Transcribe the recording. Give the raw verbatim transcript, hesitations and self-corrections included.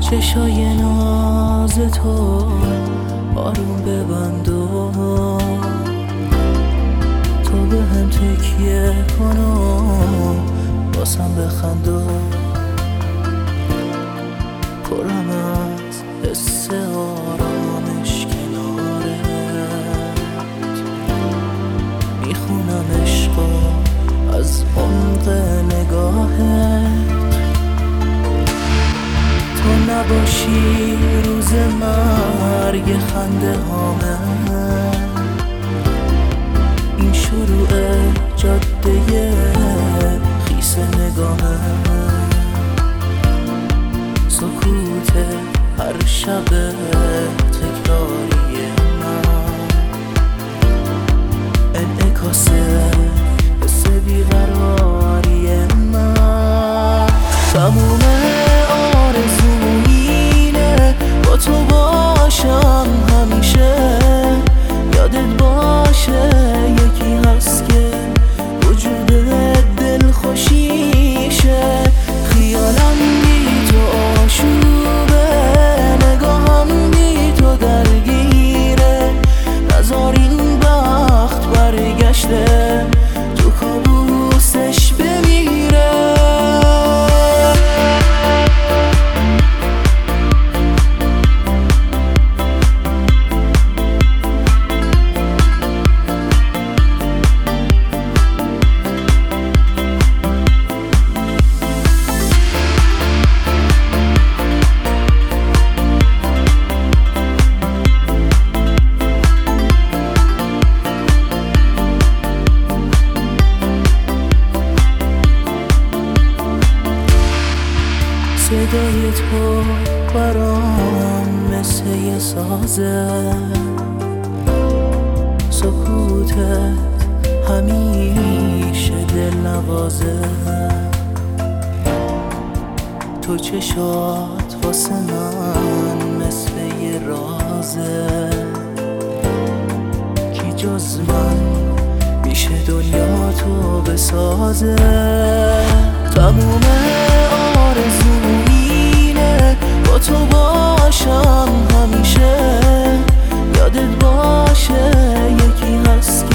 چشای ناز تو آروم ببند و تو به هم تکیه کن و باسم بخند و پرم از حس آرامش کنارت میخونم عشقا از عمق نگاهت. تو نباشی روز مرگ خنده هامه، این شروع جاده خیس نگاهه، سکوت هر شب تکراری من، انعکاس حس بیقراری من. تموم آرزوم اینه با تو باشم همیشه، یادت باشه یکی هست که وجودت دلخوشیشه. خیالم بی تو آشوبه، نگاهم بی تو درگیره، نذار این بخت برگشته تو کابوسش بمیره. صدای تو برام مثل یه سازه، سکوتت همیشه دل نوازه. تو چشات واسه من مثل یه رازه، کی جز من میشه دنیا تو بسازه. تموم آرزوم اینه با تو باشم همیشه، یادت باشه یکی هست